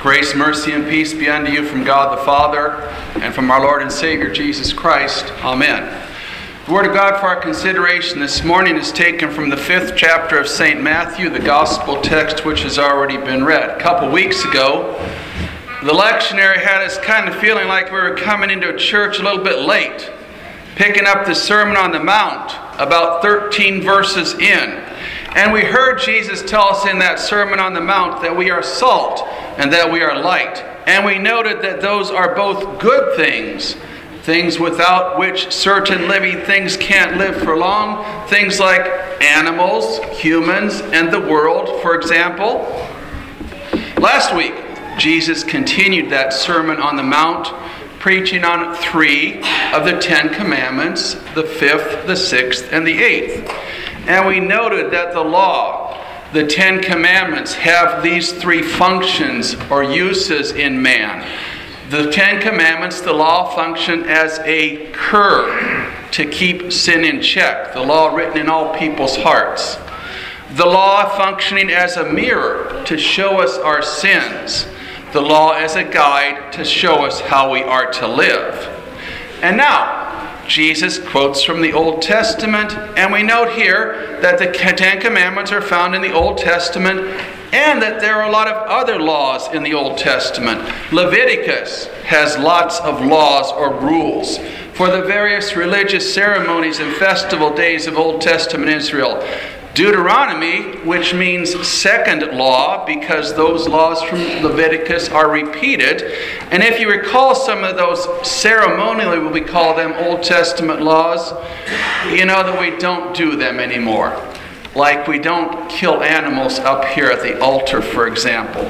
Grace, mercy, and peace be unto you from God the Father and from our Lord and Savior Jesus Christ. Amen. The Word of God for our consideration this morning is taken from the 5th chapter of St. Matthew, the Gospel text which has already been read. A couple weeks ago, the lectionary had us kind of feeling like we were coming into a church a little bit late, picking up the Sermon on the Mount about 13 verses in. And we heard Jesus tell us in that Sermon on the Mount that we are salt and that we are light. And we noted that those are both good things, things without which certain living things can't live for long, things like animals, humans, and the world, for example. Last week, Jesus continued that Sermon on the Mount, preaching on 3 of the 10 commandments, the 5th, the 6th, and the 8th. And we noted that the law, the 10 commandments, have these 3 functions or uses in man. The 10 commandments, the law, function as a curb to keep sin in check. The law written in all people's hearts. The law functioning as a mirror to show us our sins. The law as a guide to show us how we are to live. And now, Jesus quotes from the Old Testament, and we note here that the 10 commandments are found in the Old Testament, and that there are a lot of other laws in the Old Testament. Leviticus has lots of laws or rules for the various religious ceremonies and festival days of Old Testament Israel. Deuteronomy, which means second law, because those laws from Leviticus are repeated. And if you recall some of those ceremonially, we call them Old Testament laws, you know that we don't do them anymore. Like we don't kill animals up here at the altar, for example.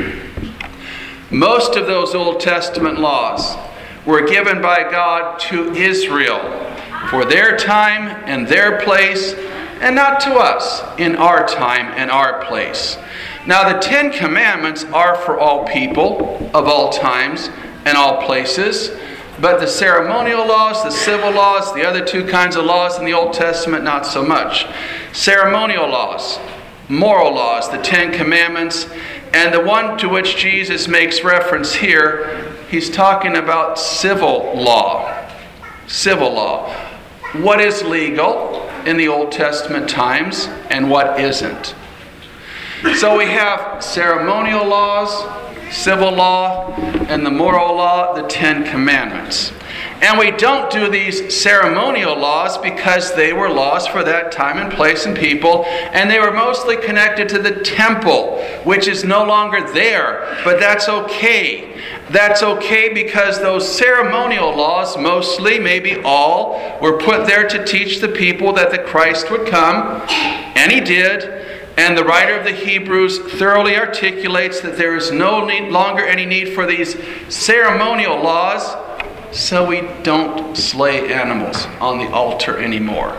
Most of those Old Testament laws were given by God to Israel for their time and their place, and not to us in our time and our place. Now the 10 commandments are for all people of all times and all places, but the ceremonial laws, the civil laws, the other 2 kinds of laws in the Old Testament, not so much. Ceremonial laws, moral laws, the 10 commandments, and the one to which Jesus makes reference here, he's talking about civil law. Civil law. What is legal in the Old Testament times and what isn't. So we have ceremonial laws, civil law, and the moral law, the 10 commandments. And we don't do these ceremonial laws because they were laws for that time and place and people, and they were mostly connected to the temple, which is no longer there, but that's okay. That's okay because those ceremonial laws, mostly, maybe all, were put there to teach the people that the Christ would come, and he did. And the writer of the Hebrews thoroughly articulates that there is no longer any need for these ceremonial laws, so we don't slay animals on the altar anymore.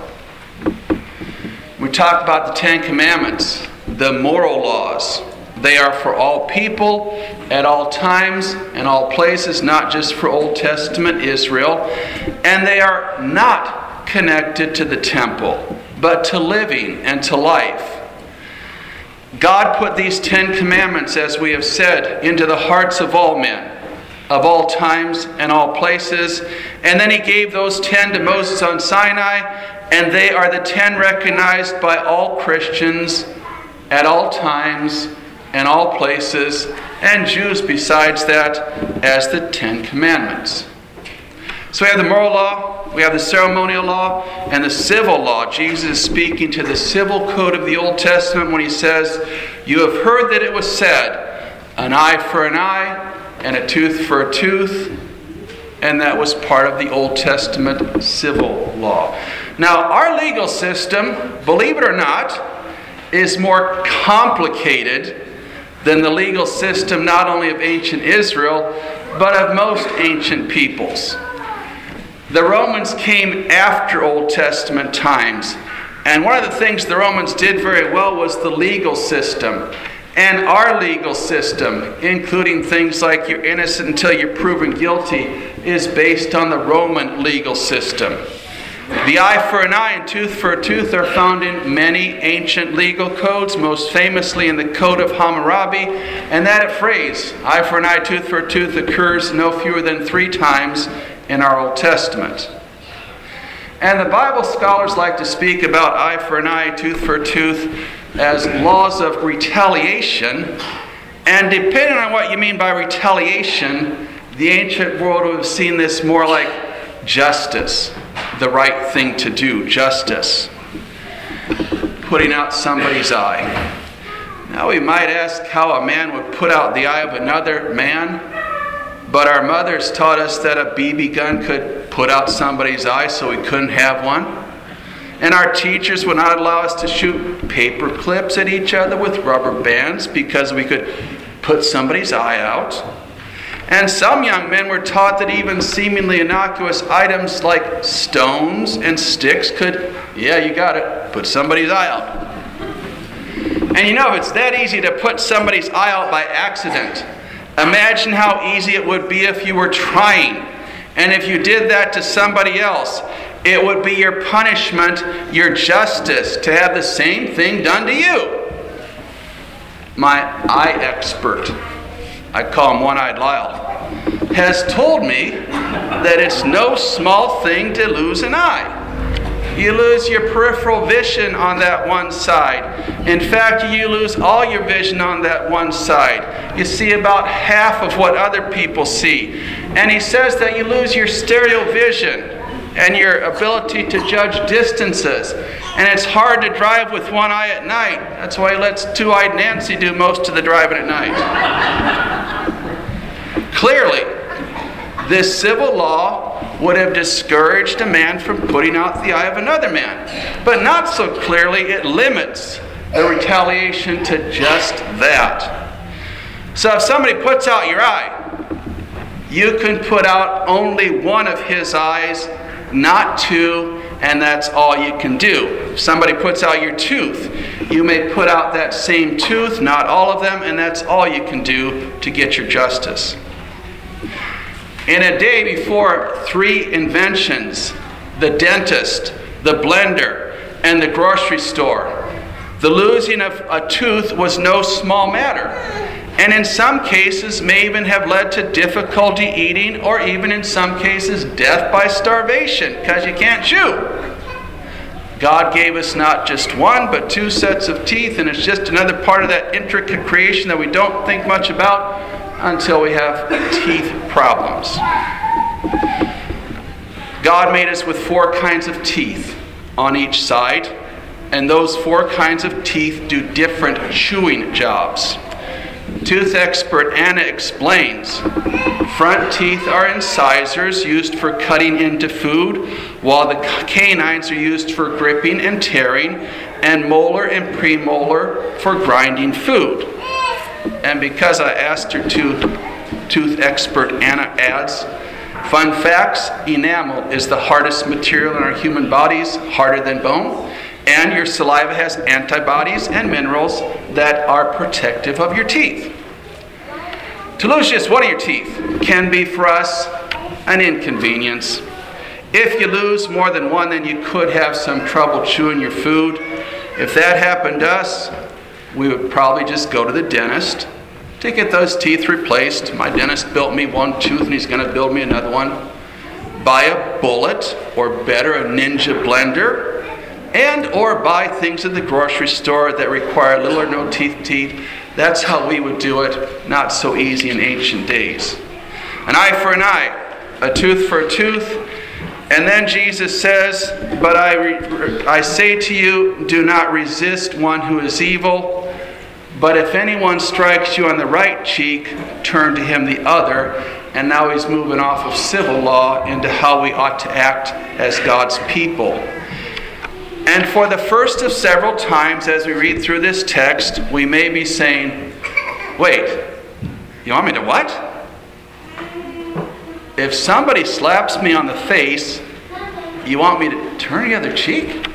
We talked about the 10 commandments, the moral laws. They are for all people, at all times, and all places, not just for Old Testament Israel. And they are not connected to the temple, but to living and to life. God put these 10 commandments, as we have said, into the hearts of all men, of all times and all places. And then he gave those 10 to Moses on Sinai, and they are the 10 recognized by all Christians at all times and all places, and Jews besides that, as the 10 commandments. So we have the moral law, we have the ceremonial law, and the civil law. Jesus is speaking to the civil code of the Old Testament when he says, "You have heard that it was said, an eye for an eye, and a tooth for a tooth," and that was part of the Old Testament civil law. Now, our legal system, believe it or not, is more complicated than the legal system not only of ancient Israel, but of most ancient peoples. The Romans came after Old Testament times, and one of the things the Romans did very well was the legal system. And our legal system, including things like you're innocent until you're proven guilty, is based on the Roman legal system. The eye for an eye and tooth for a tooth are found in many ancient legal codes, most famously in the Code of Hammurabi, and that phrase, eye for an eye, tooth for a tooth, occurs no fewer than 3 times in our Old Testament. And the Bible scholars like to speak about eye for an eye, tooth for a tooth as laws of retaliation. And depending on what you mean by retaliation, the ancient world would have seen this more like justice, the right thing to do, justice. Putting out somebody's eye. Now we might ask how a man would put out the eye of another man, but our mothers taught us that a BB gun could put out somebody's eye, so we couldn't have one. And our teachers would not allow us to shoot paper clips at each other with rubber bands because we could put somebody's eye out. And some young men were taught that even seemingly innocuous items like stones and sticks could, yeah, you got it, put somebody's eye out. And you know, if it's that easy to put somebody's eye out by accident, imagine how easy it would be if you were trying. And if you did that to somebody else, it would be your punishment, your justice, to have the same thing done to you. My eye expert, I call him One-Eyed Lyle, has told me that it's no small thing to lose an eye. You lose your peripheral vision on that one side. In fact, you lose all your vision on that one side. You see about half of what other people see. And he says that you lose your stereo vision and your ability to judge distances. And it's hard to drive with one eye at night. That's why he lets Two-Eyed Nancy do most of the driving at night. Clearly, this civil law would have discouraged a man from putting out the eye of another man. But not so clearly, it limits the retaliation to just that. So if somebody puts out your eye, you can put out only one of his eyes, not 2, and that's all you can do. If somebody puts out your tooth, you may put out that same tooth, not all of them, and that's all you can do to get your justice. In a day before 3 inventions, the dentist, the blender, and the grocery store, the losing of a tooth was no small matter. And in some cases may even have led to difficulty eating, or even in some cases death by starvation, because you can't chew. God gave us not just 1, but 2 sets of teeth, and it's just another part of that intricate creation that we don't think much about until we have teeth problems. God made us with 4 kinds of teeth on each side, and those 4 kinds of teeth do different chewing jobs. Tooth expert Anna explains, front teeth are incisors used for cutting into food, while the canines are used for gripping and tearing, and molar and premolar for grinding food. And because I asked her to, tooth expert Anna adds, fun facts, enamel is the hardest material in our human bodies, harder than bone, and your saliva has antibodies and minerals that are protective of your teeth. To lose just one of your teeth can be for us an inconvenience. If you lose more than one, then you could have some trouble chewing your food. If that happened to us, we would probably just go to the dentist to get those teeth replaced. My dentist built me 1 tooth and he's going to build me another one. Buy a bullet, or better, a Ninja blender, and or buy things at the grocery store that require little or no teeth. That's how we would do it, not so easy in ancient days. An eye for an eye, a tooth for a tooth. And then Jesus says, but I say to you, do not resist one who is evil. But if anyone strikes you on the right cheek, turn to him the other. And now he's moving off of civil law into how we ought to act as God's people. And for the first of several times as we read through this text, we may be saying, wait, you want me to what? If somebody slaps me on the face, you want me to turn the other cheek?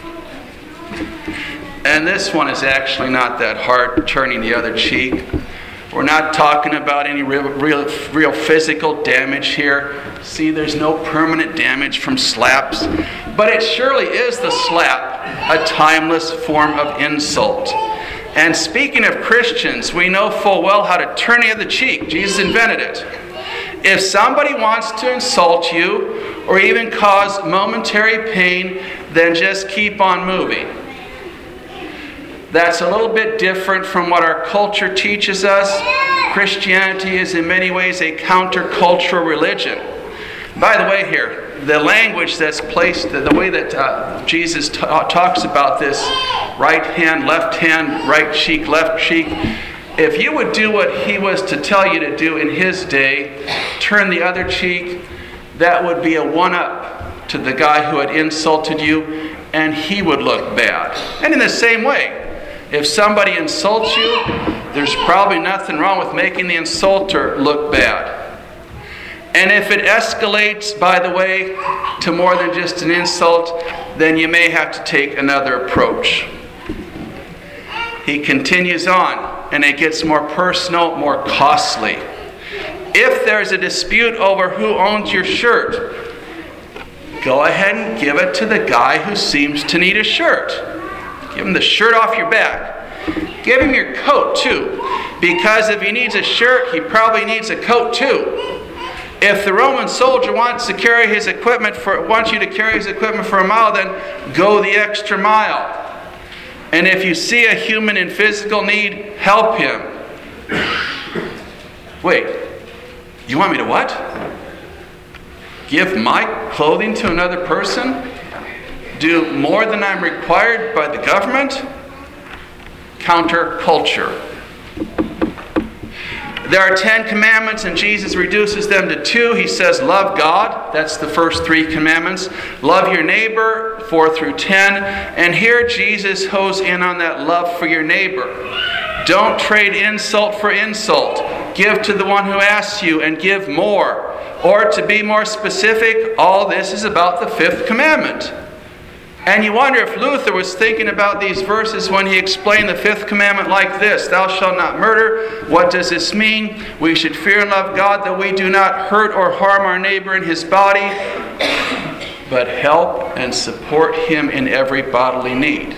And this one is actually not that hard, turning the other cheek. We're not talking about any real physical damage here. See, there's no permanent damage from slaps. But it surely is the slap, a timeless form of insult. And speaking of Christians, we know full well how to turn the other cheek. Jesus invented it. If somebody wants to insult you or even cause momentary pain, then just keep on moving. That's a little bit different from what our culture teaches us. Christianity is in many ways a countercultural religion. By the way here, the language that's placed, the way that Jesus talks about this, right hand, right cheek, left cheek, if you would do what he was to tell you to do in his day, turn the other cheek, that would be a one-up to the guy who had insulted you, and he would look bad. And in the same way, if somebody insults you, there's probably nothing wrong with making the insulter look bad. And if it escalates, by the way, to more than just an insult, then you may have to take another approach. He continues on, and it gets more personal, more costly. If there's a dispute over who owns your shirt, go ahead and give it to the guy who seems to need a shirt. Give him the shirt off your back. Give him your coat too, because if he needs a shirt, he probably needs a coat too. If the Roman soldier wants you to carry his equipment for a mile, then go the extra mile. And if you see a human in physical need, help him. Wait, you want me to what? Give my clothing to another person? Do more than I'm required by the government? Counterculture. There are 10 commandments, and Jesus reduces them to 2. He says, love God. That's the first 3 commandments. Love your neighbor, 4 through 10. And here Jesus hoes in on that love for your neighbor. Don't trade insult for insult. Give to the one who asks you, and give more. Or to be more specific, all this is about the 5th commandment. And you wonder if Luther was thinking about these verses when he explained the 5th commandment like this: thou shalt not murder. What does this mean? We should fear and love God, that we do not hurt or harm our neighbor in his body, but help and support him in every bodily need.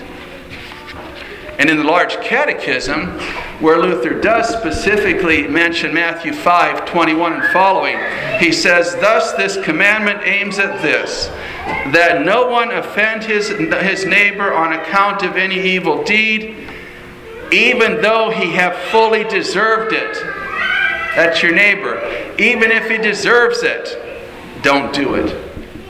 And in the large catechism, where Luther does specifically mention Matthew 5:21 and following, he says, thus this commandment aims at this, that no one offend his neighbor on account of any evil deed, even though he have fully deserved it. That's your neighbor. Even if he deserves it, don't do it.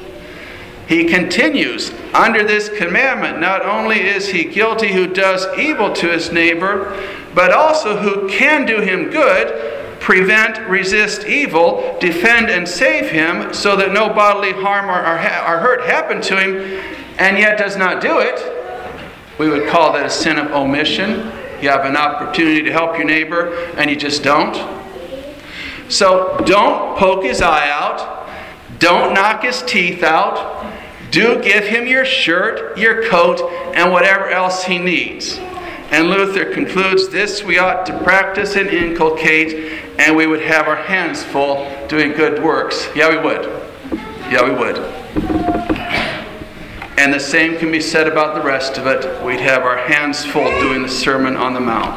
He continues, under this commandment, not only is he guilty who does evil to his neighbor, but also who can do him good, prevent, resist evil, defend and save him, so that no bodily harm or hurt happen to him, and yet does not do it. We would call that a sin of omission. You have an opportunity to help your neighbor, and you just don't. So don't poke his eye out. Don't knock his teeth out. Do give him your shirt, your coat, and whatever else he needs. And Luther concludes, this we ought to practice and inculcate, and we would have our hands full doing good works. Yeah, we would. Yeah, we would. And the same can be said about the rest of it. We'd have our hands full doing the Sermon on the Mount.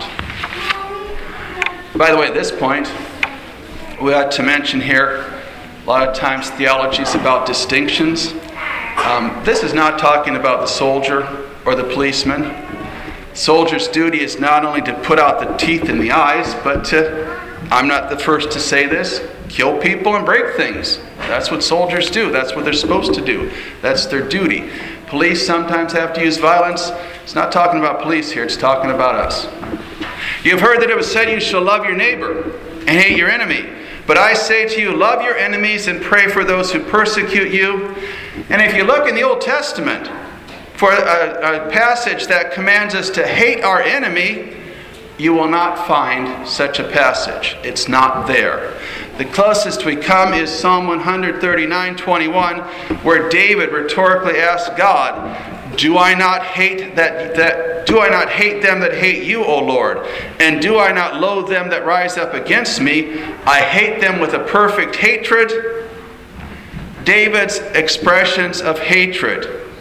By the way, at this point, we ought to mention here, a lot of times theology is about distinctions. This is not talking about the soldier or the policeman. Soldier's duty is not only to put out the teeth in the eyes, but to, I'm not the first to say this, kill people and break things. That's what soldiers do. That's what they're supposed to do. That's their duty. Police sometimes have to use violence. It's not talking about police here. It's talking about us. You've heard that it was said, you shall love your neighbor and hate your enemy. But I say to you, love your enemies and pray for those who persecute you. And if you look in the Old Testament for a passage that commands us to hate our enemy, you will not find such a passage. It's not there. The closest we come is Psalm 139:21, where David rhetorically asks God, do I not hate do I not hate them that hate you, O Lord? And do I not loathe them that rise up against me? I hate them with a perfect hatred. David's expressions of hatred.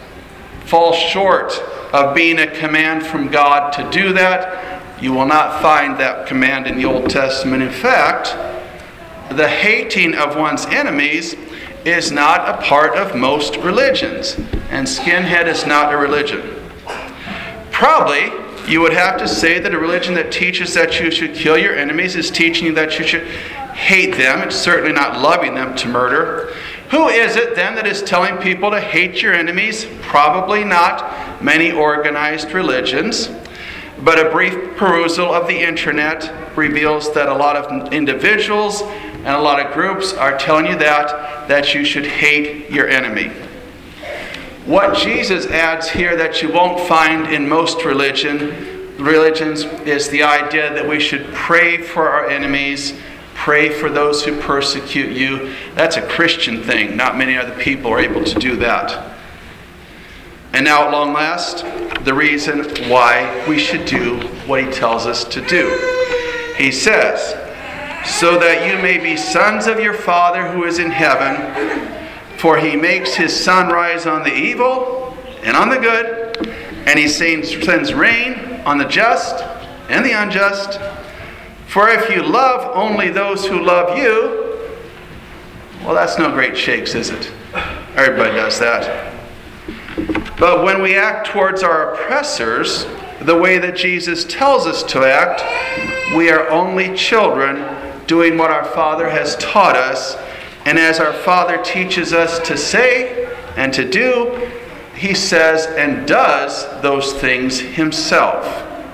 falls short of being a command from God to do that, you will not find that command in the Old Testament. In fact, the hating of one's enemies is not a part of most religions, and skinhead is not a religion. Probably, you would have to say that a religion that teaches that you should kill your enemies is teaching you that you should hate them. It's certainly not loving them to murder. Who is it then that is telling people to hate your enemies? Probably not many organized religions. But a brief perusal of the internet reveals that a lot of individuals and a lot of groups are telling you that you should hate your enemy. What Jesus adds here that you won't find in most religions is the idea that we should pray for our enemies, pray for those who persecute you. That's a Christian thing. Not many other people are able to do that. And now at long last, the reason why we should do what he tells us to do. He says, so that you may be sons of your Father who is in heaven, for he makes his sun rise on the evil and on the good, and he sends rain on the just and the unjust. For if you love only those who love you, well, that's no great shakes, is it? Everybody does that. But when we act towards our oppressors the way that Jesus tells us to act, we are only children doing what our Father has taught us. And as our Father teaches us to say and to do, he says and does those things himself.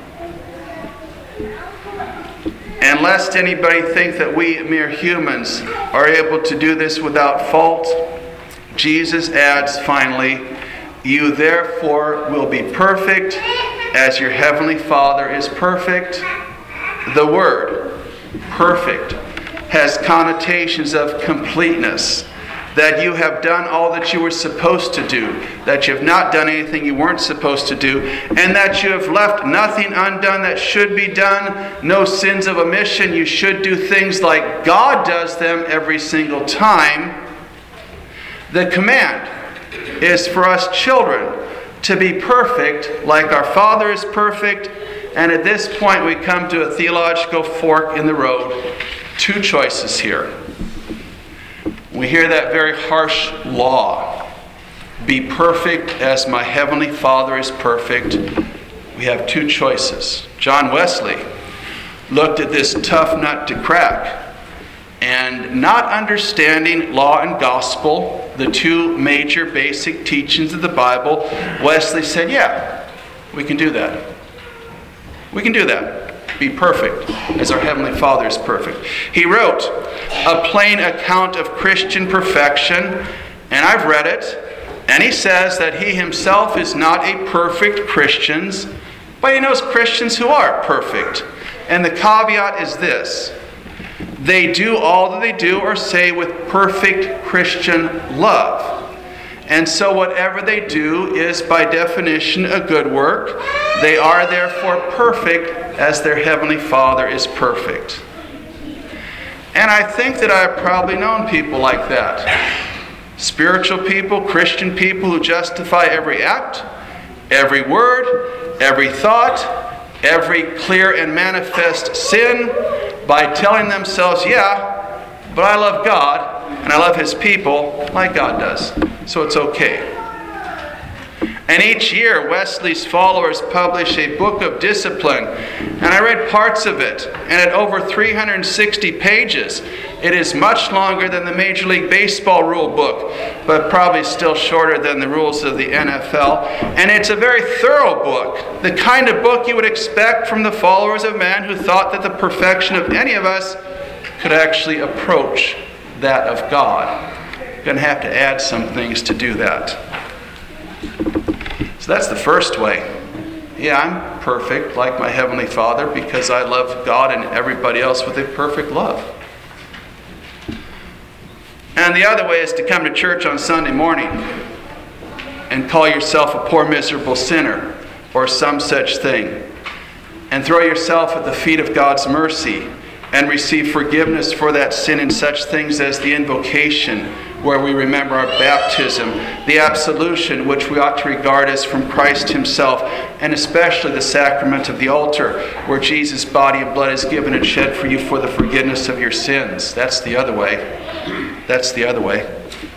And lest anybody think that we mere humans are able to do this without fault, Jesus adds finally, you therefore will be perfect as your heavenly Father is perfect. The word perfect has connotations of completeness, that you have done all that you were supposed to do, that you have not done anything you weren't supposed to do, and that you have left nothing undone that should be done, no sins of omission. You should do things like God does them every single time. The command is for us children to be perfect like our Father is perfect. And at this point we come to a theological fork in the road. Two choices here. We hear that very harsh law. Be perfect as my heavenly Father is perfect. We have two choices. John Wesley looked at this tough nut to crack, and not understanding law and gospel, the two major basic teachings of the Bible, Wesley said, yeah, we can do that. We can do that. Be perfect as our Heavenly Father is perfect. He wrote a plain account of Christian perfection, and I've read it, and he says that he himself is not a perfect Christian, but he knows Christians who are perfect. And the caveat is this: they do all that they do or say with perfect Christian love. And so whatever they do is by definition a good work. They are therefore perfect as their Heavenly Father is perfect. And I think that I've probably known people like that. Spiritual people, Christian people who justify every act, every word, every thought, every clear and manifest sin by telling themselves, yeah, but I love God and I love His people like God does, so it's okay. And each year, Wesley's followers publish a book of discipline. And I read parts of it. And at over 360 pages, it is much longer than the Major League Baseball rule book, but probably still shorter than the rules of the NFL. And it's a very thorough book, the kind of book you would expect from the followers of man who thought that the perfection of any of us could actually approach that of God. You're going to have to add some things to do that. So that's the first way. Yeah, I'm perfect like my Heavenly Father because I love God and everybody else with a perfect love. And the other way is to come to church on Sunday morning and call yourself a poor miserable sinner or some such thing, and throw yourself at the feet of God's mercy and receive forgiveness for that sin in such things as the invocation where we remember our baptism, the absolution, which we ought to regard as from Christ himself, and especially the sacrament of the altar, where Jesus' body and blood is given and shed for you for the forgiveness of your sins. That's the other way. That's the other way.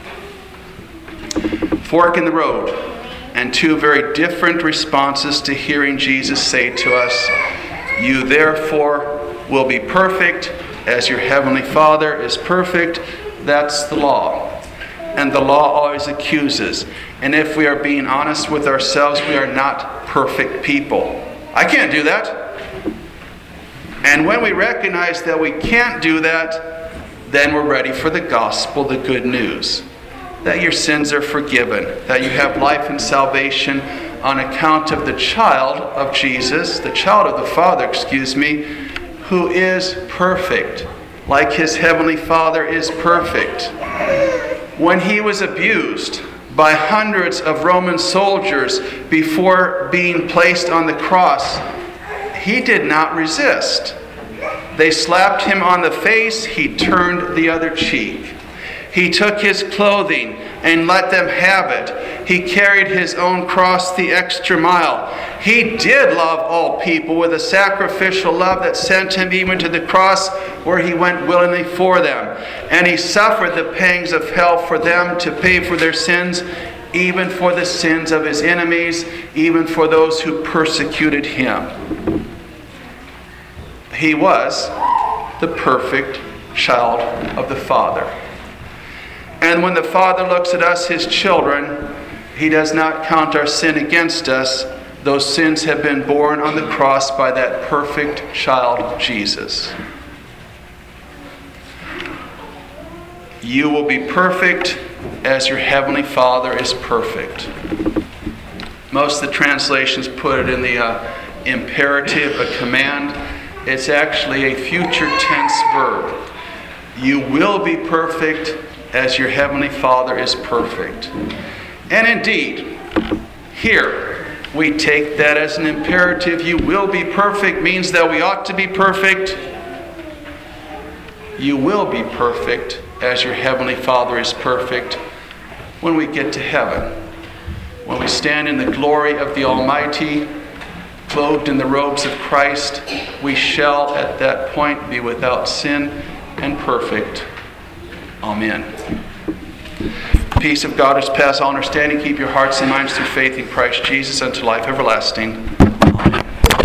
Fork in the road, and two very different responses to hearing Jesus say to us, "You therefore will be perfect as your heavenly Father is perfect." That's the law. And the law always accuses. And if we are being honest with ourselves, we are not perfect people. I can't do that. And when we recognize that we can't do that, then we're ready for the gospel, the good news. That your sins are forgiven. That you have life and salvation on account of the child of Jesus, the child of the Father, who is perfect, like his heavenly Father is perfect. When he was abused by hundreds of Roman soldiers before being placed on the cross, he did not resist. They slapped him on the face, he turned the other cheek. He took his clothing and let them have it. He carried his own cross the extra mile. He did love all people with a sacrificial love that sent him even to the cross, where he went willingly for them. And he suffered the pangs of hell for them to pay for their sins, even for the sins of his enemies, even for those who persecuted him. He was the perfect child of the Father. And when the Father looks at us, his children, he does not count our sin against us. Those sins have been borne on the cross by that perfect child, Jesus. You will be perfect as your heavenly Father is perfect. Most of the translations put it in the imperative, a command. It's actually a future tense verb. You will be perfect as your heavenly Father is perfect. And indeed, here we take that as an imperative. You will be perfect means that we ought to be perfect. You will be perfect as your heavenly Father is perfect when we get to heaven. When we stand in the glory of the Almighty, clothed in the robes of Christ, we shall at that point be without sin and perfect. Amen. Peace of God which passes all understanding, keep your hearts and minds through faith in Christ Jesus unto life everlasting.